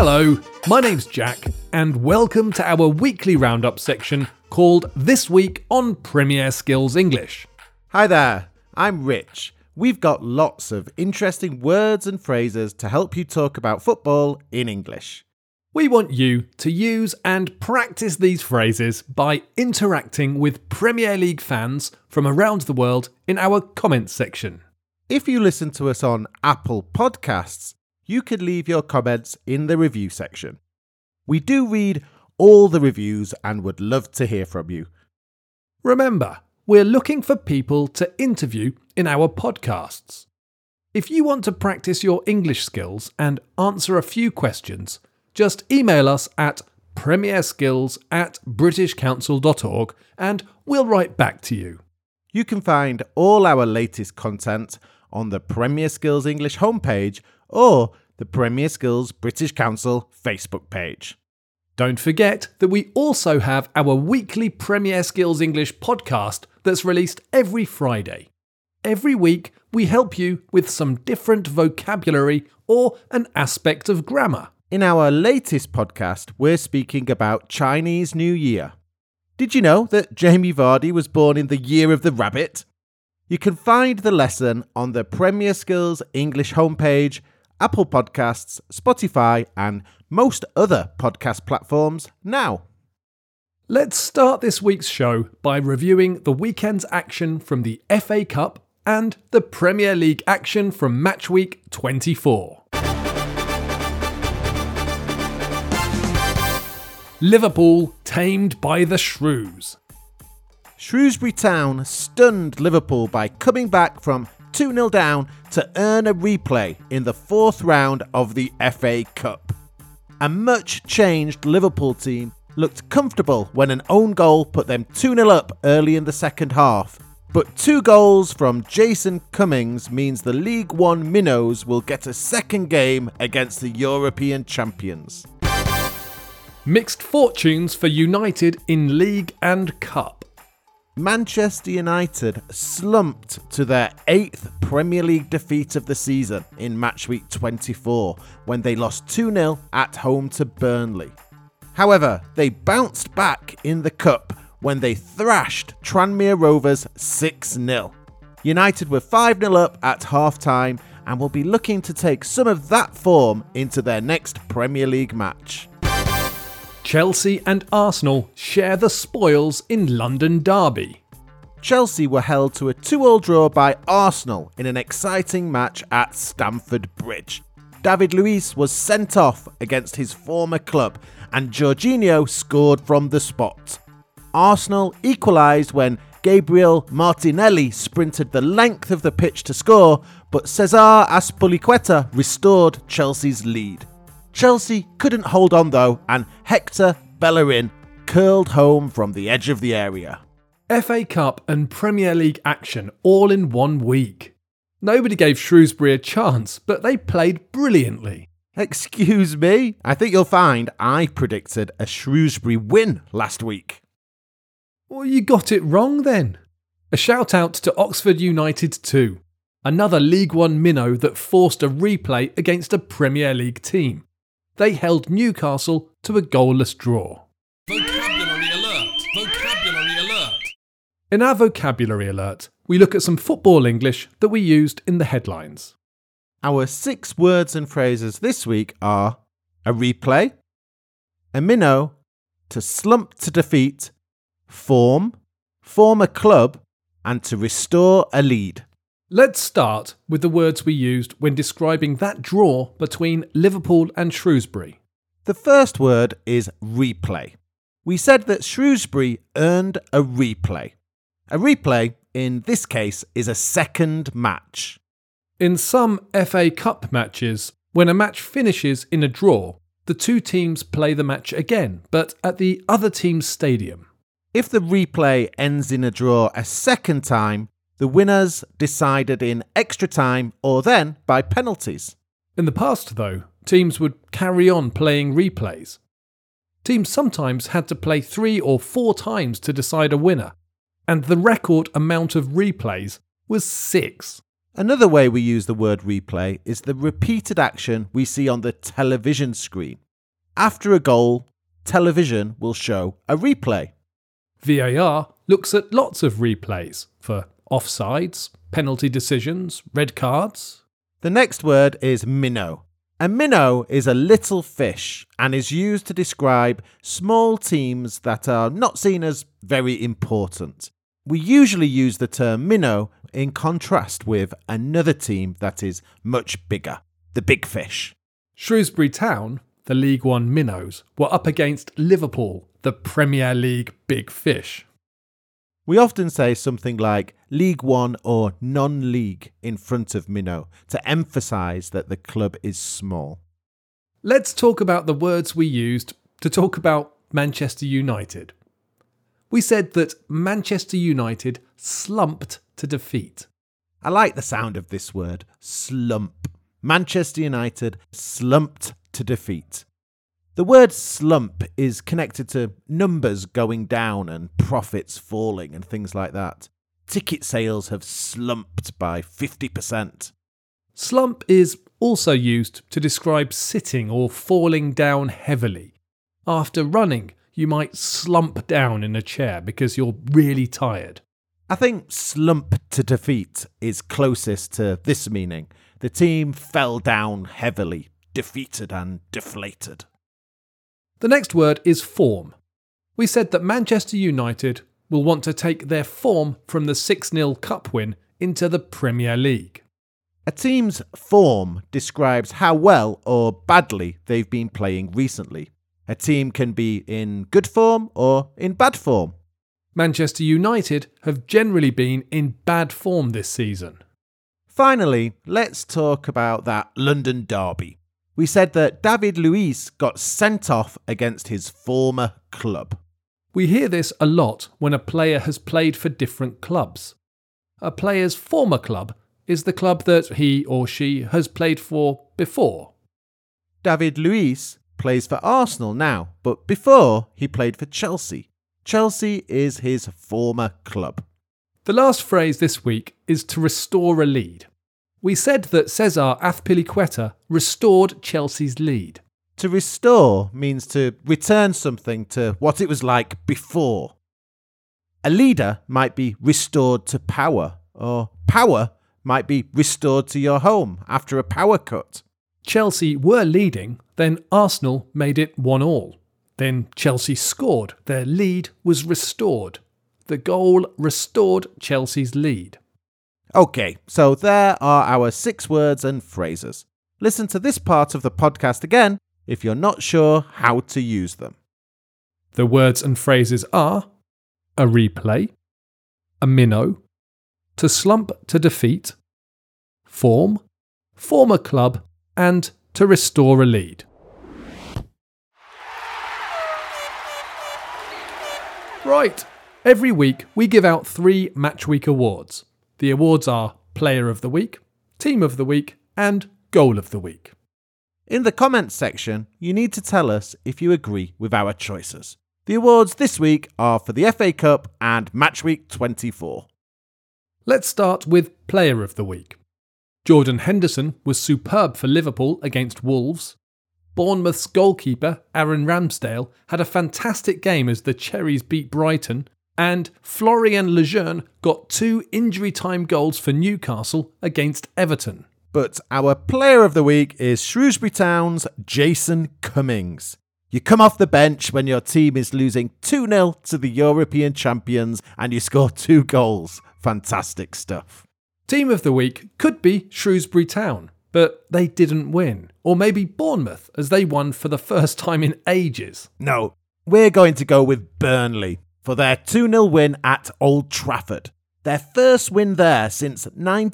Hello, my name's Jack, and welcome to our weekly roundup section called This Week on Premier Skills English. Hi there, I'm Rich. We've got lots of interesting words and phrases to help you talk about football in English. We want you to use and practice these phrases by interacting with Premier League fans from around the world in our comments section. If you listen to us on Apple Podcasts, you could leave your comments in the review section. We do read all the reviews and would love to hear from you. Remember, we're looking for people to interview in our podcasts. If you want to practice your English skills and answer a few questions, just email us at premierskills@britishcouncil.org and we'll write back to you. You can find all our latest content on the Premier Skills English homepage or the Premier Skills British Council Facebook page. Don't forget that we also have our weekly Premier Skills English podcast that's released every Friday. Every week, we help you with some different vocabulary or an aspect of grammar. In our latest podcast, we're speaking about Chinese New Year. Did you know that Jamie Vardy was born in the year of the rabbit? You can find the lesson on the Premier Skills English homepage, Apple Podcasts, Spotify, and most other podcast platforms now. Let's start this week's show by reviewing the weekend's action from the FA Cup and the Premier League action from match week 24. Liverpool tamed by the Shrews. Shrewsbury Town stunned Liverpool by coming back from 2-0 down to earn a replay in the fourth round of the FA Cup. A much-changed Liverpool team looked comfortable when an own goal put them 2-0 up early in the second half. But 2 goals from Jason Cummings means the League One Minnows will get a second game against the European champions. Mixed fortunes for United in League and Cup. Manchester United slumped to their 8th Premier League defeat of the season in match week 24 when they lost 2-0 at home to Burnley. However, they bounced back in the Cup when they thrashed Tranmere Rovers 6-0. United were 5-0 up at half-time and will be looking to take some of that form into their next Premier League match. Chelsea and Arsenal share the spoils in London Derby. Chelsea were held to a 2-2 draw by Arsenal in an exciting match at Stamford Bridge. David Luiz was sent off against his former club and Jorginho scored from the spot. Arsenal equalised when Gabriel Martinelli sprinted the length of the pitch to score, but Cesar Azpilicueta restored Chelsea's lead. Chelsea couldn't hold on though, and Hector Bellerin curled home from the edge of the area. FA Cup and Premier League action all in 1 week. Nobody gave Shrewsbury a chance, but they played brilliantly. Excuse me? I think you'll find I predicted a Shrewsbury win last week. Well, you got it wrong then. A shout out to Oxford United too, another League One minnow that forced a replay against a Premier League team. They held Newcastle to a goalless draw. Vocabulary alert! Vocabulary alert! In our vocabulary alert, we look at some football English that we used in the headlines. Our 6 words and phrases this week are a replay, a minnow, to slump to defeat, form a club, and to restore a lead. Let's start with the words we used when describing that draw between Liverpool and Shrewsbury. The first word is replay. We said that Shrewsbury earned a replay. A replay, in this case, is a second match. In some FA Cup matches, when a match finishes in a draw, the 2 teams play the match again, but at the other team's stadium. If the replay ends in a draw a second time, the winners decided in extra time or then by penalties. In the past, though, teams would carry on playing replays. Teams sometimes had to play 3 or 4 times to decide a winner, and the record amount of replays was 6. Another way we use the word replay is the repeated action we see on the television screen. After a goal, television will show a replay. VAR looks at lots of replays for offsides, penalty decisions, red cards. The next word is minnow. A minnow is a little fish and is used to describe small teams that are not seen as very important. We usually use the term minnow in contrast with another team that is much bigger, the big fish. Shrewsbury Town, the League One minnows, were up against Liverpool, the Premier League big fish. We often say something like League One or non-league in front of minnow to emphasise that the club is small. Let's talk about the words we used to talk about Manchester United. We said that Manchester United slumped to defeat. I like the sound of this word, slump. Manchester United slumped to defeat. The word slump is connected to numbers going down and profits falling and things like that. Ticket sales have slumped by 50%. Slump is also used to describe sitting or falling down heavily. After running, you might slump down in a chair because you're really tired. I think slump to defeat is closest to this meaning. The team fell down heavily, defeated and deflated. The next word is form. We said that Manchester United will want to take their form from the 6-0 cup win into the Premier League. A team's form describes how well or badly they've been playing recently. A team can be in good form or in bad form. Manchester United have generally been in bad form this season. Finally, let's talk about that London derby. We said that David Luiz got sent off against his former club. We hear this a lot when a player has played for different clubs. A player's former club is the club that he or she has played for before. David Luiz plays for Arsenal now, but before he played for Chelsea. Chelsea is his former club. The last phrase this week is to restore a lead. We said that Cesar Azpilicueta restored Chelsea's lead. To restore means to return something to what it was like before. A leader might be restored to power, or power might be restored to your home after a power cut. Chelsea were leading, then Arsenal made it 1-1. Then Chelsea scored, their lead was restored. The goal restored Chelsea's lead. Okay, so there are our 6 words and phrases. Listen to this part of the podcast again if you're not sure how to use them. The words and phrases are a replay, a minnow, to slump to defeat, form, former club, and to restore a lead. Right, every week we give out 3 Match Week awards. The awards are Player of the Week, Team of the Week, and Goal of the Week. In the comments section, you need to tell us if you agree with our choices. The awards this week are for the FA Cup and Match Week 24. Let's start with Player of the Week. Jordan Henderson was superb for Liverpool against Wolves. Bournemouth's goalkeeper, Aaron Ramsdale, had a fantastic game as the Cherries beat Brighton, and Florian Lejeune got 2 injury-time goals for Newcastle against Everton. But our Player of the Week is Shrewsbury Town's Jason Cummings. You come off the bench when your team is losing 2-0 to the European champions and you score 2 goals. Fantastic stuff. Team of the Week could be Shrewsbury Town, but they didn't win. Or maybe Bournemouth, as they won for the first time in ages. No, we're going to go with Burnley for their 2-0 win at Old Trafford. Their first win there since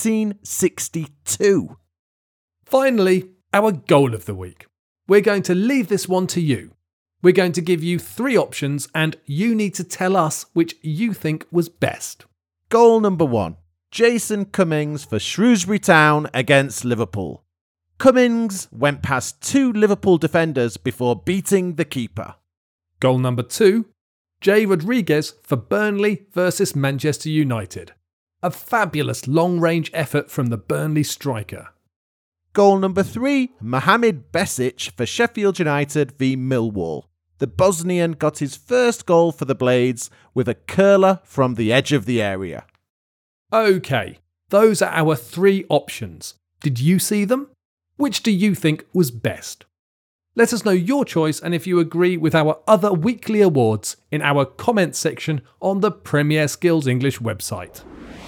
1962. Finally, our Goal of the Week. We're going to leave this one to you. We're going to give you 3 options and you need to tell us which you think was best. Goal number 1. Jason Cummings for Shrewsbury Town against Liverpool. Cummings went past 2 Liverpool defenders before beating the keeper. Goal number 2. Jay Rodriguez for Burnley versus Manchester United. A fabulous long-range effort from the Burnley striker. Goal number 3, Mohamed Besic for Sheffield United v Millwall. The Bosnian got his first goal for the Blades with a curler from the edge of the area. OK, those are our 3 options. Did you see them? Which do you think was best? Let us know your choice and if you agree with our other weekly awards in our comments section on the Premier Skills English website.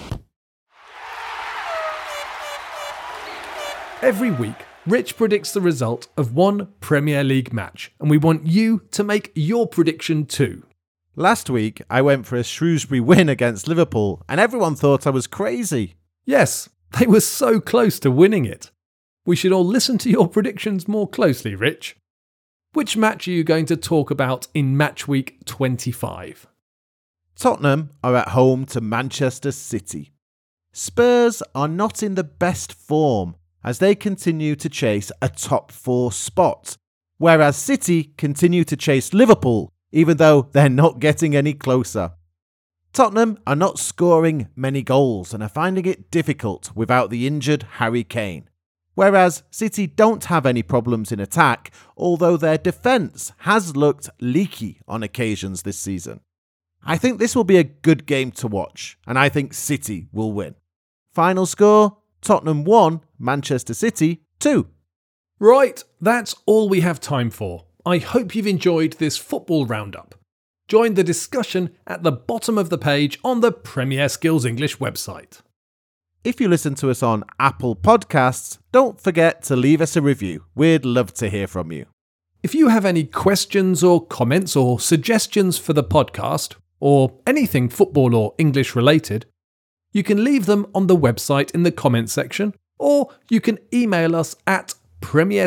Every week, Rich predicts the result of one Premier League match, and we want you to make your prediction too. Last week, I went for a Shrewsbury win against Liverpool, and everyone thought I was crazy. Yes, they were so close to winning it. We should all listen to your predictions more closely, Rich. Which match are you going to talk about in match week 25? Tottenham are at home to Manchester City. Spurs are not in the best form as they continue to chase a top 4 spot, whereas City continue to chase Liverpool even though they're not getting any closer. Tottenham are not scoring many goals and are finding it difficult without the injured Harry Kane. Whereas City don't have any problems in attack, although their defence has looked leaky on occasions this season. I think this will be a good game to watch, and I think City will win. Final score, Tottenham 1, Manchester City 2. Right, that's all we have time for. I hope you've enjoyed this football roundup. Join the discussion at the bottom of the page on the Premier Skills English website. If you listen to us on Apple Podcasts, don't forget to leave us a review. We'd love to hear from you. If you have any questions or comments or suggestions for the podcast, or anything football or English related, you can leave them on the website in the comments section, or you can email us at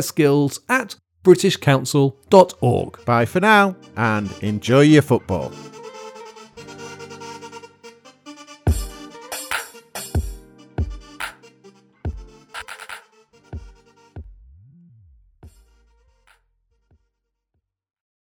premierskills@britishcouncil.org. Bye for now, and enjoy your football.